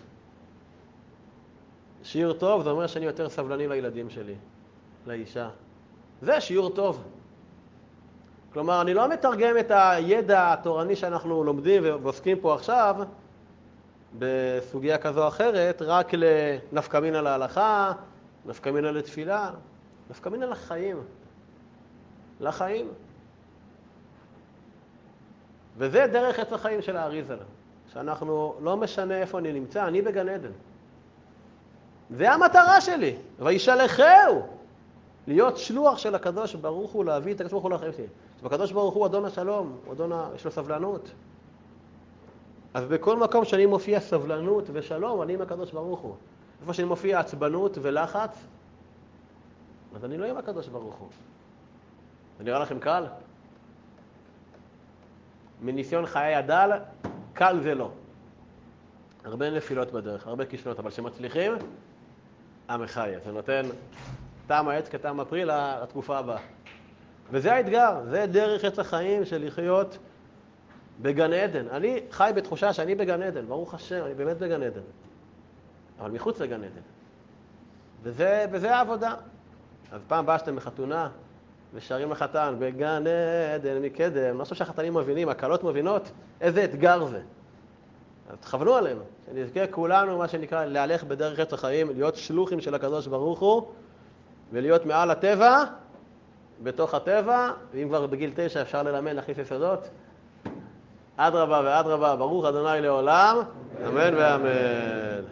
שיעור טוב זה אומר שאני יותר סבלני לילדים שלי, לאישה. זה שיעור טוב. כלומר, אני לא מתרגם את הידע התורני שאנחנו לומדים ועוסקים פה עכשיו, בסוגיה כזו או אחרת, רק לנפקא מינה להלכה, נפקא מינה לתפילה, נפקא מינה לחיים. לחיים. וזה דרך עץ החיים של האריז"ל, שאנחנו לא משנה איפה אני נמצא, אני בגן עדן. זה המטרה שלי, וישלחהו, להיות שלוח של הקדוש ברוך הוא, להביא את הקדוש ברוך הוא לחיים שלי. הקדוש ברוך הוא אדון השלום, יש לו סבלנות. אז בכל מקום שאני מופיע סבלנות ושלום, אני עם הקדוש ברוך הוא. איפה שאני מופיע עצבנות ולחץ, אז אני לא עם הקדוש ברוך הוא. זה נראה לכם קל? מניסיון חיי הדל, קל זה לא. הרבה נפילות בדרך, הרבה כישלונות, אבל שמצליחים, המחיה. זה נותן טעם העץ כטעם הפרי לתקופה הבאה. וזה האתגר, זה דרך עץ החיים של לחיות בגן עדן. אני חי בתחושה שאני בגן עדן, ברוך השם, אני באמת בגן עדן. אבל מחוץ לגן עדן. וזה העבודה. אז פעם באה שאתם בחתונה, ושרים לחתן, בגן עדן מקדם, משהו שהחתנים מבינים, הקלות מבינות, איזה אתגר זה. אז תכוונו עלינו, שנזכה כולנו, מה שנקרא, להלך בדרך עץ החיים, להיות שלוחים של הקדוש ברוך הוא, ולהיות מעל הטבע, בתוך הטבע, ואם כבר בגיל 9 אפשר ללמד, להכניס יסודות, אדרבה ואדרבה, ברוך אדוני לעולם, אמן ואמן.